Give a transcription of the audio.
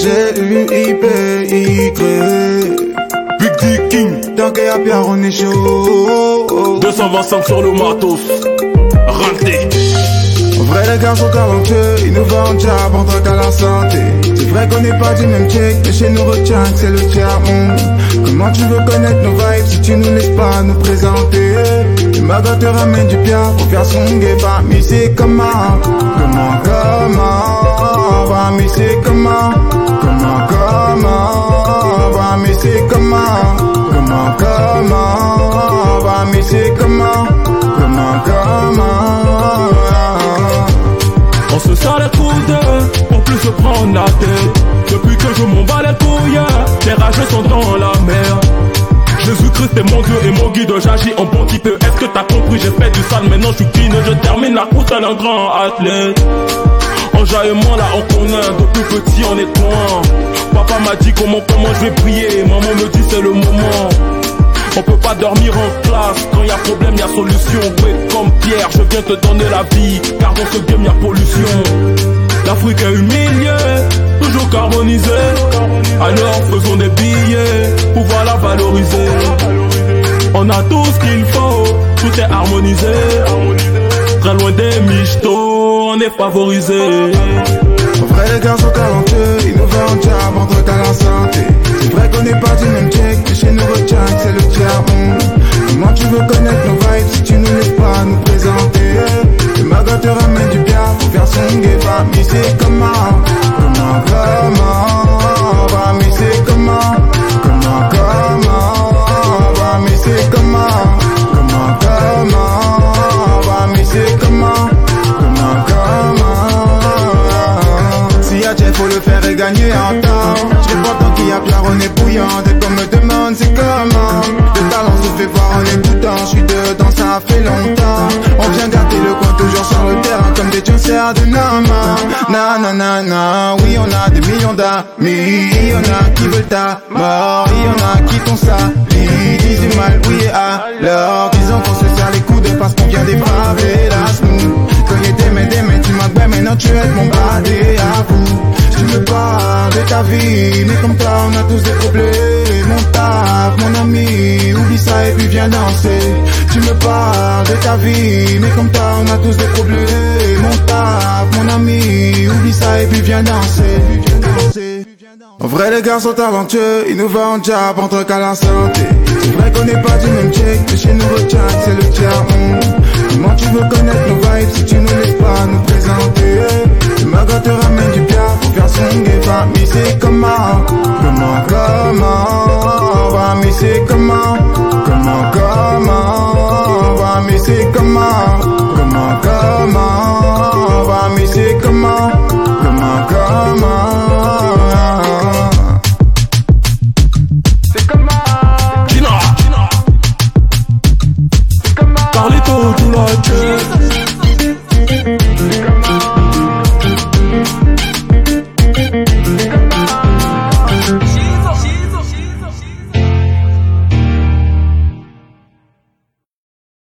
G-U-I-P-Y. Big D King, tant qu'il y a Pierre, on est chaud. 225 sur le matos. Renté. Vrai les gars sont talentueux, ils nous vendent job en tant qu'à la santé. C'est vrai qu'on n'est pas du même check, mais chez nous retient que c'est le tiers-monde. Comment tu veux connaître nos vibes si tu nous laisses pas nous présenter? Le magot te ramène du pierre pour faire son gay, bah mais c'est comment? Bah mais c'est comment? Bah mais c'est comment? Bah mais c'est comment? On se sort les coudes pour plus se prendre la tête. Depuis que je m'en bats les couilles, les rageux sont dans la mer. Jésus-Christ est mon Dieu et mon guide, j'agis en bon type. Est-ce que t'as compris, j'ai fait du sale, maintenant je suis clean. Je termine la course à un grand athlète. Enjaillement là on connaît, depuis petit on est loin. Papa m'a dit comment je vais prier, maman me dit c'est le moment. On peut pas dormir en classe, quand y a problème y a solution. Ouais, comme Pierre, je viens te donner la vie, car dans ce game y a pollution. L'Afrique est humiliée, toujours carbonisée. Alors faisons des billets, pouvoir la valoriser. On a tout ce qu'il faut, tout est harmonisé. Très loin des michtos, on est favorisé. Vrai les gars sont talentueux, ils nous vendent job en tant qu'à la santé. C'est vrai qu'on n'est pas du même check, mais chez nous retient que c'est le tiers-monde. Comment tu veux connaître nos vibes si tu nous laisses pas nous présenter? Le magot te ramène du bien pour faire son gay, bah mais c'est comment? Bah mais c'est comment? Bah mais c'est comment? Bah mais c'est comment? Faut le faire et gagner en temps. Je pas tant qu'il y a Pierre, on est bouillant. Dès qu'on me demande c'est comment. Le talent se fait voir en écoutant. Je suis dedans, ça fait longtemps. On vient gâter le coin toujours sur le terrain comme des diocères de Nama. Na, oui on a des millions d'amis. Y'en a qui veulent ta mort. Y'en a qui t'ont sali. Disent du mal, oui et alors. Disons qu'on se serre les coudes parce qu'on vient des favelas. Quand j'étais mais tu m'as bien, maintenant tu es mon badé à vous. Tu me parles de ta vie, mais comme toi on a tous des problèmes. Mon taf, mon ami, oublie ça et puis viens danser. Tu me parles de ta vie, mais comme toi on a tous des problèmes. Mon taf, mon ami, oublie ça et puis viens danser. En vrai les gars sont talentueux, ils nous vendent job en tant qu'à la santé. C'est vrai qu'on n'est pas du même check, mais chez nous retient que c'est le tiers-monde. Comment tu veux connaître nos vibes si tu nous laisses pas nous présenter?